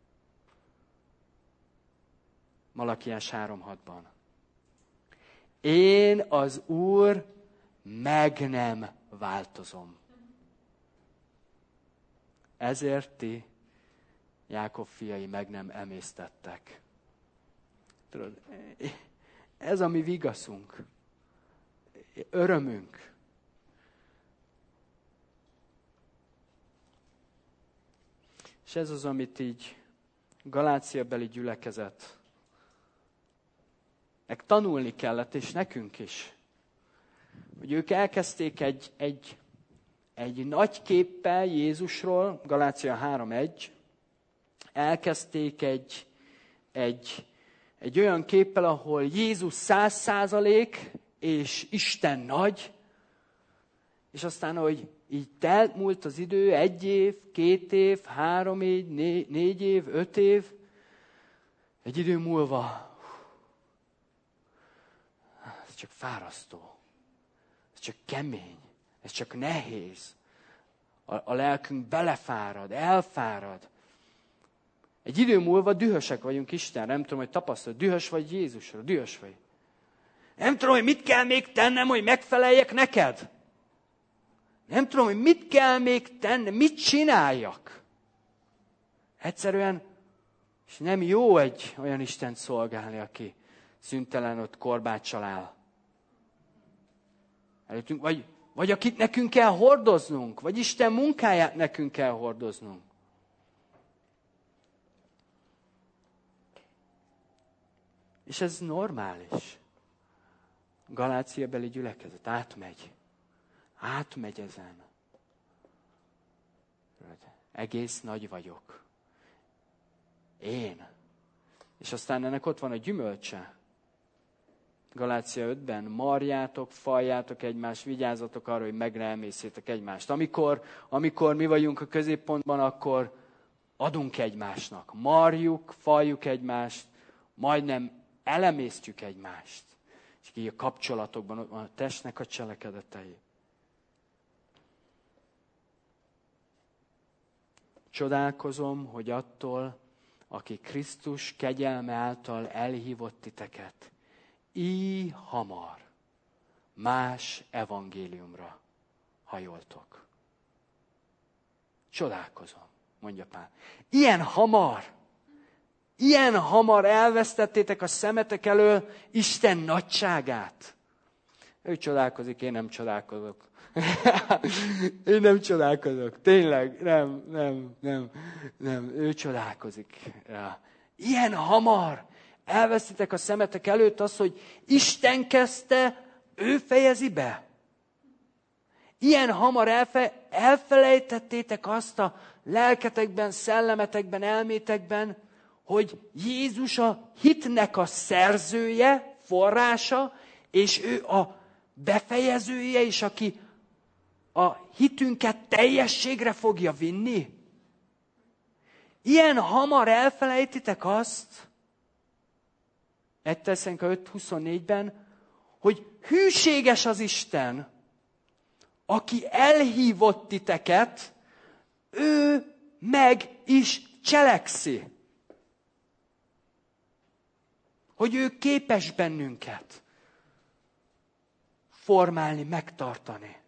Malakiás 3:6-ban. Én az Úr meg nem változom. Ezért ti, Jákob fiai, meg nem emésztettek. Tudod, ez a mi vigaszunk. Örömünk. És ez az, amit így Galáciabeli gyülekezet tanulni kellett, és nekünk is. Hogy ők elkezdték egy nagy képpel Jézusról, Galácia 3:1, elkezdték egy olyan képpel, ahol Jézus 100% és Isten nagy, és aztán, hogy így múlt az idő, 1 év, 2 év, 3 év, 4 év, 5 év, egy idő múlva, ez csak fárasztó, ez csak kemény, ez csak nehéz. A lelkünk belefárad, elfárad. Egy idő múlva dühösek vagyunk Isten, nem tudom, hogy tapasztalod, dühös vagy Jézusra, dühös vagy. Nem tudom, hogy mit kell még tennem, hogy megfeleljek neked. Nem tudom, hogy mit kell még tennem, mit csináljak. Egyszerűen, és nem jó egy olyan Istent szolgálni, aki szüntelen ott korbáccsal áll. Előttünk, vagy akit nekünk kell hordoznunk, vagy Isten munkáját nekünk kell hordoznunk. És ez normális. Galáciabeli gyülekezet átmegy ezen. Egész nagy vagyok. Én. És aztán ennek ott van a gyümölcse. Galácia 5-ben, marjátok, faljátok egymást, vigyázzatok arra, hogy meg ne emészétek egymást. Amikor mi vagyunk a középpontban, akkor adunk egymásnak. Marjuk, faljuk egymást, majdnem elemésztjük egymást. És így a kapcsolatokban ott van a testnek a cselekedetei. Csodálkozom, hogy attól, aki Krisztus kegyelme által elhívott titeket, így hamar más evangéliumra hajoltok. Csodálkozom, mondja Pál. Ilyen hamar elvesztettétek a szemetek elől Isten nagyságát. Ő csodálkozik, én nem csodálkozok. Én nem csodálkozok. Tényleg, nem. Ő csodálkozik. Ja. Ilyen hamar elvesztitek a szemetek előtt azt, hogy Isten kezdte, ő fejezi be. Ilyen hamar elfelejtettétek azt a lelketekben, szellemetekben, elmétekben, hogy Jézus a hitnek a szerzője, forrása, és ő a befejezője, és aki a hitünket teljességre fogja vinni. Ilyen hamar elfelejtitek azt, 1 Tesszalonika 5:24-ben, hogy hűséges az Isten, aki elhívott titeket, ő meg is cselekszi. Hogy ő képes bennünket formálni, megtartani.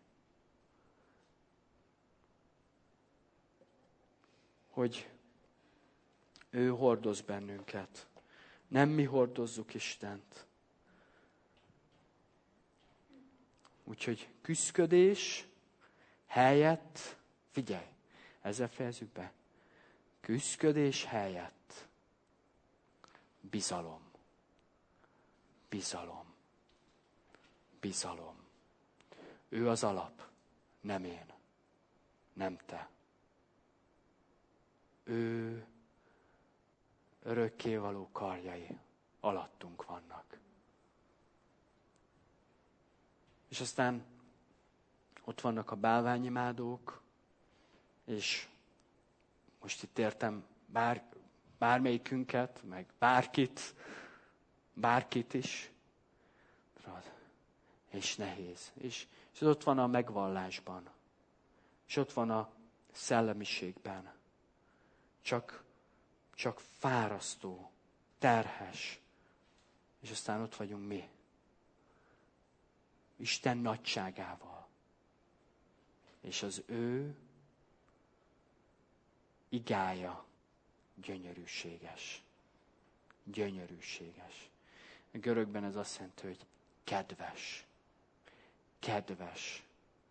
Hogy ő hordoz bennünket. Nem mi hordozzuk Istent. Úgyhogy küszködés, helyett, figyelj, ezzel fejezzük be, küszködés helyett bizalom. Bizalom. Bizalom. Ő az alap, nem én, nem te. Ő örökkévaló karjai alattunk vannak. És aztán ott vannak a bálványimádók, és most itt értem bármelyikünket, meg bárkit is. És nehéz. És ott van a megvallásban. És ott van a szellemiségben. Csak fárasztó, terhes. És aztán ott vagyunk mi. Isten nagyságával. És az ő igája gyönyörűséges. Gyönyörűséges. A görögben ez azt jelenti, hogy kedves. Kedves.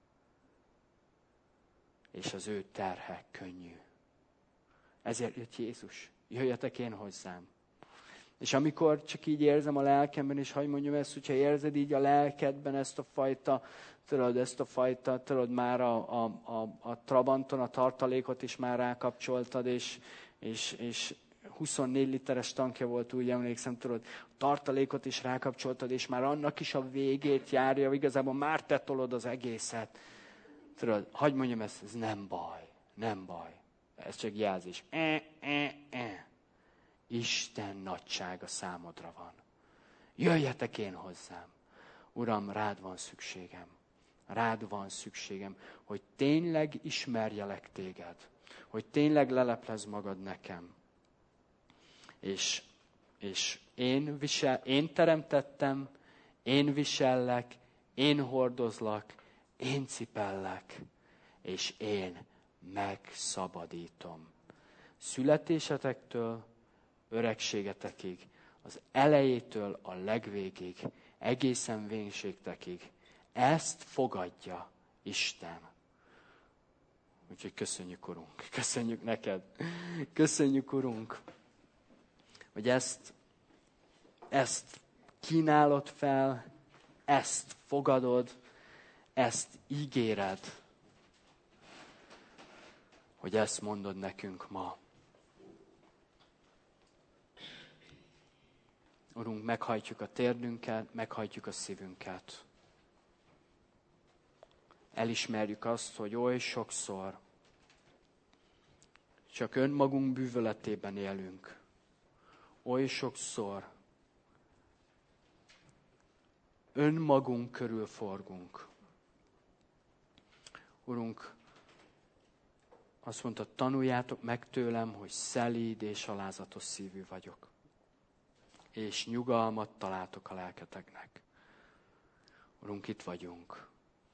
És az ő terhe könnyű. Ezért jött Jézus. Jöjjetek én hozzám. És amikor csak így érzem a lelkemben, és hadd mondjam ezt, hogyha érzed így a lelkedben ezt a fajta, már a Trabanton a tartalékot is már rákapcsoltad, és 24 literes tankja volt, úgy emlékszem, a tartalékot is rákapcsoltad, és már annak is a végét járja, igazából már te tolod az egészet. Hadd mondjam ezt, ez nem baj. Ez csak jelzés. Isten nagysága számodra van. Jöjjetek én hozzám. Uram, rád van szükségem. Rád van szükségem, hogy tényleg ismerjelek téged. Hogy tényleg leleplez magad nekem. És én teremtettem, én visellek, én hordozlak, én cipellek, és én megszabadítom. Születésetektől, öregségetekig, az elejétől a legvégig, egészen vénségtekig. Ezt fogadja Isten. Úgyhogy köszönjük, Urunk. Köszönjük neked. Köszönjük, Urunk, hogy ezt kínálod fel, ezt fogadod, ezt ígéred, hogy ezt mondod nekünk ma. Urunk, meghajtjuk a térdünket, meghajtjuk a szívünket. Elismerjük azt, hogy oly sokszor csak önmagunk bűvöletében élünk. Oly sokszor önmagunk körül forgunk. Urunk, azt mondta, tanuljátok meg tőlem, hogy szelíd és alázatos szívű vagyok. És nyugalmat találtok a lelketeknek. Urunk, itt vagyunk.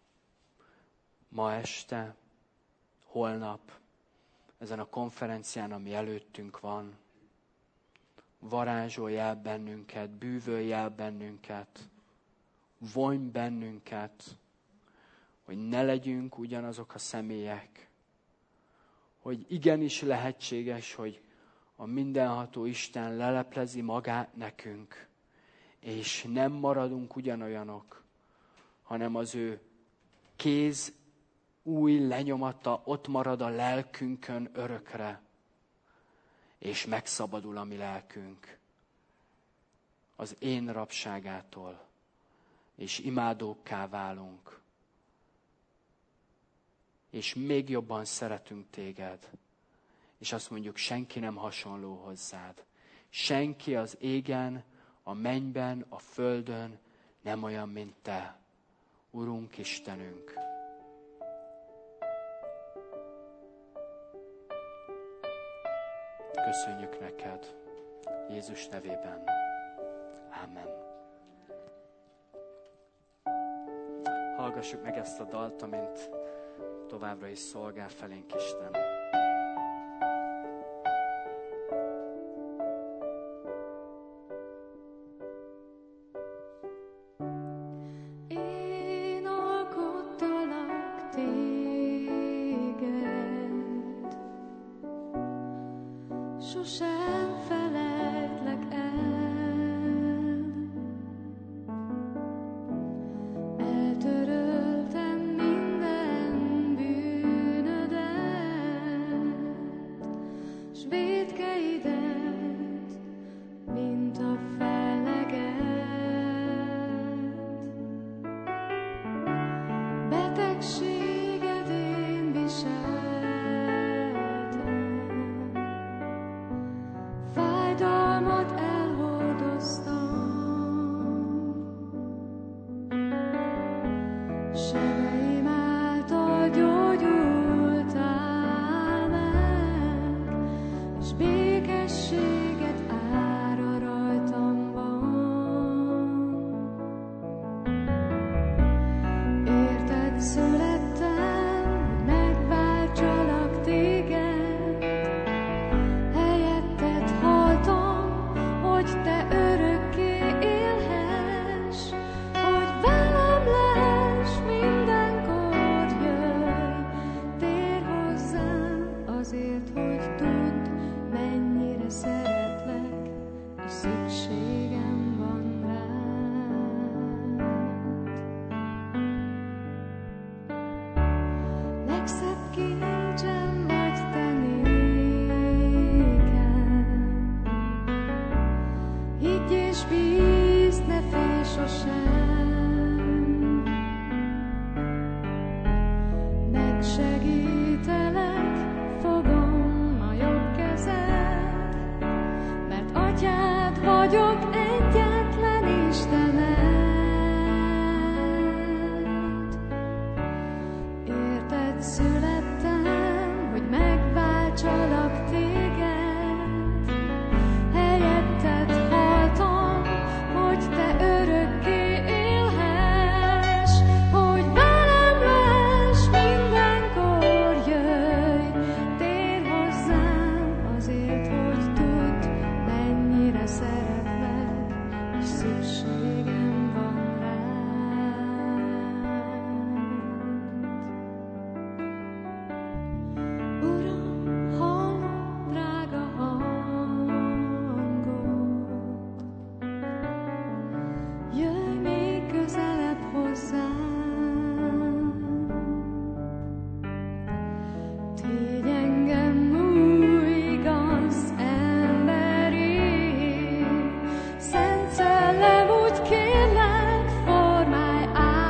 Ma este, holnap, ezen a konferencián, ami előttünk van, varázsolj el bennünket, bűvölj el bennünket, vonj bennünket, hogy ne legyünk ugyanazok a személyek, hogy igenis lehetséges, hogy a mindenható Isten leleplezi magát nekünk, és nem maradunk ugyanolyanok, hanem az ő kéz új lenyomata ott marad a lelkünkön örökre, és megszabadul a mi lelkünk az én rabságától, és imádókká válunk, és még jobban szeretünk téged, és azt mondjuk, senki nem hasonló hozzád. Senki az égen, a mennyben, a földön nem olyan, mint te, Urunk, Istenünk. Köszönjük neked, Jézus nevében. Amen. Hallgassuk meg ezt a dalt, amint továbbra is szolgál felénk Isten. Én alkottalak téged. sosem felejtlek el. Eltöröltem minden bűnödet, s vétkeidet, mint a felleget. Betegséged én viseltem, fájdalmat elhordoztam. Sebeim által gyógyultál meg, és békességet ára rajtam van. Érted születtem, hogy megváltsalak téged, helyetted haltam, hogy te örökké élhess, hogy velem less mindenkor, jöjj, térj hozzám, azért, hogy tudd, mennyire szeretlek, és szükségem van rád. Legszebb kincsem vagy te nékem, higgy és bízd, ne félj sosem. Megsegítelek, fogom a jobb kezed, mert atyád vagyok, egyetlen Istened. Érted születtem, hogy megváltsalak téged, helyetted haltam, hogy te örökké élhess, hogy velem less mindenkor, jöjj, térj hozzám, azért, hogy tudd, mennyire szeretlek, és szükségem van rád. Uram, hallom drága hangot, jöjj még közelebb hozzám. Tégy engem új, igaz emberi, Szent Szellem, úgy kérlek, formálj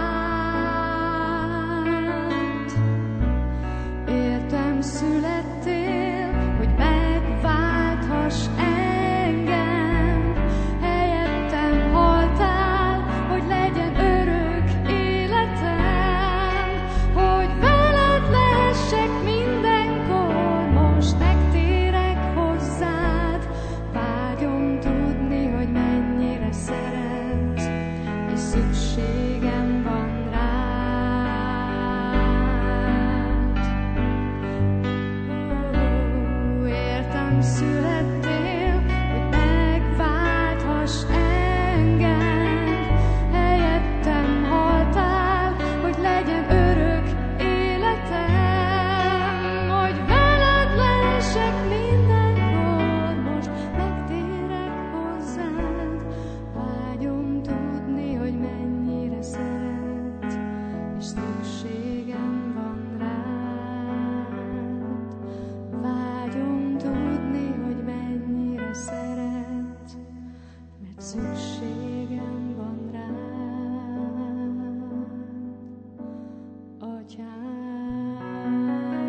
át. Értem születtél, hogy megválthass engem, helyettem haltál, hogy legyen örök életem, hogy veled lehessek mindenkor, most megtérek hozzád, vágyom tudni, hogy mennyire szeretsz, és szükségem van rád. Értem születtél, hogy megválthass engem, helyettem haltál, hogy legyen örök életem, hogy veled lehessek mindenkor, most megtérek hozzád, vágyom tudni, hogy mennyire szeretsz, és szükségem van rád. Vágyom tudni, hogy mennyire szeretsz, mert szükségem van rád, Atyám.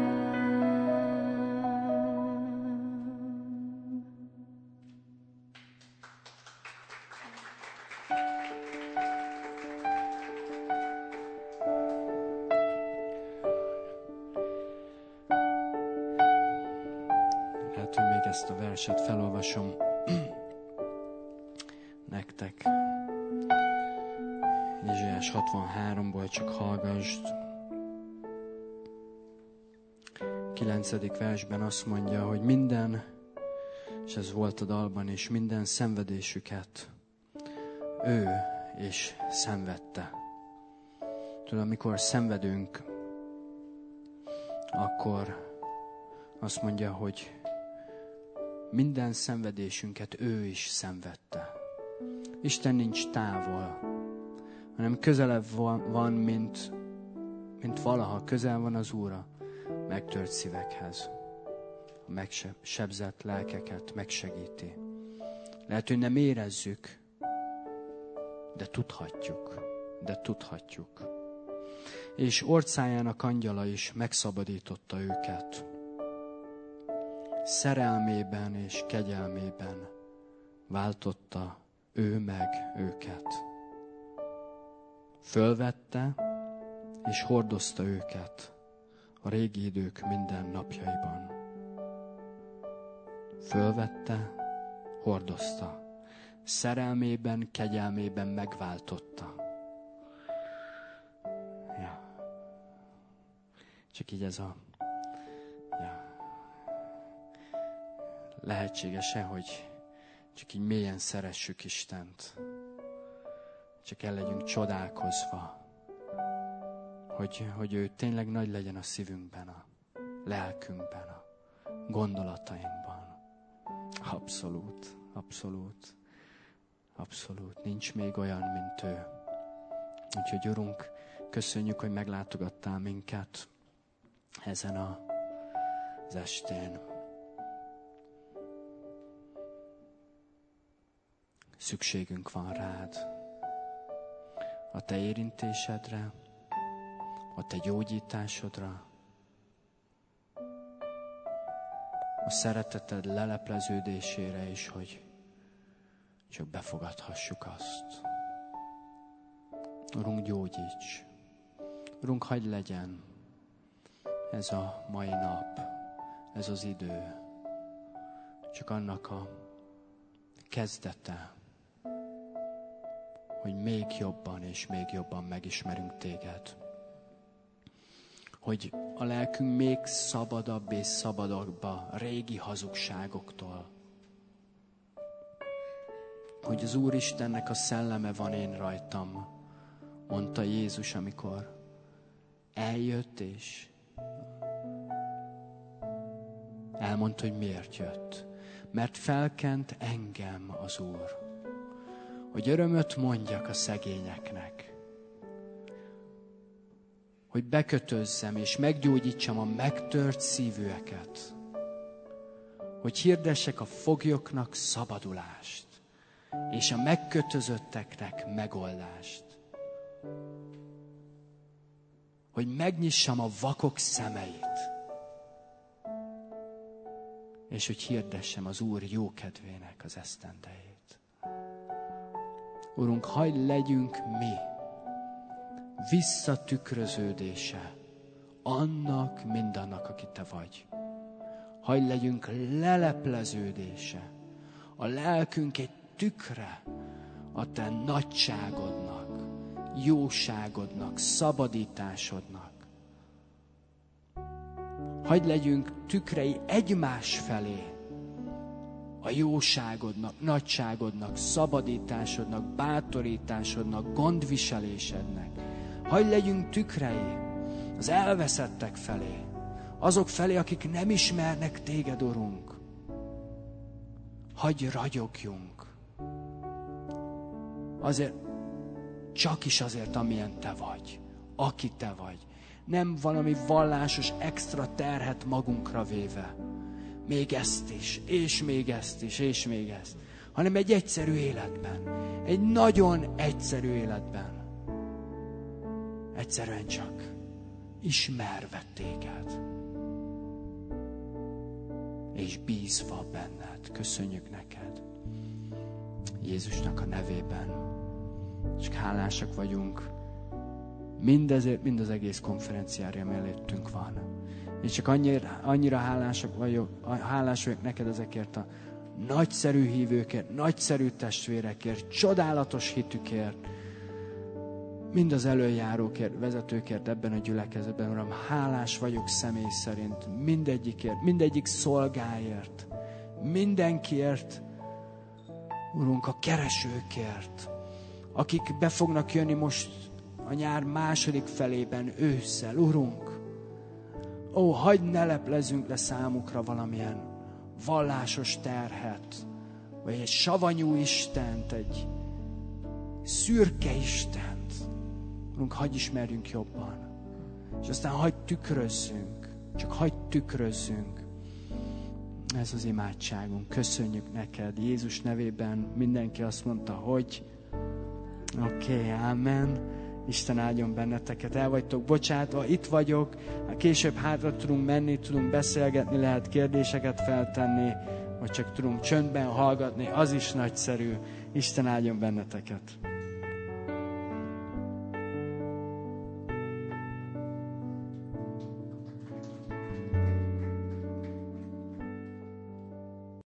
Lehet, hogy még ezt a verset felolvasom nektek. Ézsaiás 63-ból, csak hallgassd. 9. versben azt mondja, hogy minden, és ez volt a dalban is, minden szenvedésüket ő is szenvedte. Tudod, amikor szenvedünk, akkor azt mondja, hogy minden szenvedésünket ő is szenvedte. Isten nincs távol, hanem közelebb van, mint valaha közel van az Úr a megtört szívekhez. A megsebzett lelkeket megsegíti. Lehet, hogy nem érezzük, de tudhatjuk. És orcájának angyala is megszabadította őket. Szerelmében és kegyelmében váltotta ő meg őket. Fölvette és hordozta őket a régi idők minden napjaiban. Fölvette, hordozta. Szerelmében, kegyelmében megváltotta. Ja. Csak így ez a... Ja. Lehetséges-e, hogy csak így mélyen szeressük Istent? Csak el legyünk csodálkozva, hogy ő tényleg nagy legyen a szívünkben, a lelkünkben, a gondolatainkban. Abszolút. Nincs még olyan, mint ő. Úgyhogy Urunk, köszönjük, hogy meglátogattál minket ezen az estén. Szükségünk van rád. A te érintésedre, a te gyógyításodra, a szereteted lelepleződésére is, hogy csak befogadhassuk azt. Urunk, gyógyíts. Urunk, hadd legyen ez a mai nap, ez az idő, csak annak a kezdete, hogy még jobban és még jobban megismerünk téged. Hogy a lelkünk még szabadabb és szabadabb a régi hazugságoktól. Hogy az Úristennek a szelleme van én rajtam, mondta Jézus, amikor eljött és elmondta, hogy miért jött. Mert felkent engem az Úr, hogy örömöt mondjak a szegényeknek, hogy bekötözzem és meggyógyítsam a megtört szívűeket, hogy hirdessek a foglyoknak szabadulást, és a megkötözötteknek megoldást, hogy megnyissam a vakok szemeit, és hogy hirdessem az Úr jókedvének az esztendejét. Urunk, hagyd legyünk mi visszatükröződése annak, mindannak, aki te vagy. Hagyd legyünk lelepleződése. A lelkünk egy tükre a te nagyságodnak, jóságodnak, szabadításodnak. Hagyd legyünk tükrei egymás felé, a jóságodnak, nagyságodnak, szabadításodnak, bátorításodnak, gondviselésednek. Hagyd legyünk tükrei az elveszettek felé, azok felé, akik nem ismernek téged, Urunk. Hagyj ragyogjunk. Azért, csak is azért, amilyen te vagy, aki te vagy. Nem valami vallásos extra terhet magunkra véve. Még ezt is, és még ezt is, és még ezt. Hanem egy egyszerű életben. Egy nagyon egyszerű életben. Egyszerűen csak ismerve téged. És bízva benned. Köszönjük neked. Jézusnak a nevében. Csak hálásak vagyunk mindezért, mind az egész konferenciára, ami előttünk van. És csak annyira hálás vagyok neked ezekért a nagyszerű hívőkért, nagyszerű testvérekért, csodálatos hitükért, mind az elöljárókért, vezetőkért ebben a gyülekezetben, Uram, hálás vagyok személy szerint mindegyikért, mindegyik szolgáért, mindenkiért, Urunk, a keresőkért, akik be fognak jönni most a nyár második felében, ősszel, Urunk. Ó, hagyd ne leplezzünk le számukra valamilyen vallásos terhet, vagy egy savanyú Istent, egy szürke Istent. Urunk, hagyj ismerjünk jobban. És aztán hagyj tükrözzünk. Csak hagyj tükrözzünk. Ez az imádságunk. Köszönjük neked. Jézus nevében mindenki azt mondta, hogy oké, amen. Isten áldjon benneteket. El vagytok bocsátva, itt vagyok. Később hátra tudunk menni, tudunk beszélgetni, lehet kérdéseket feltenni, vagy csak tudunk csöndben hallgatni. Az is nagyszerű. Isten áldjon benneteket.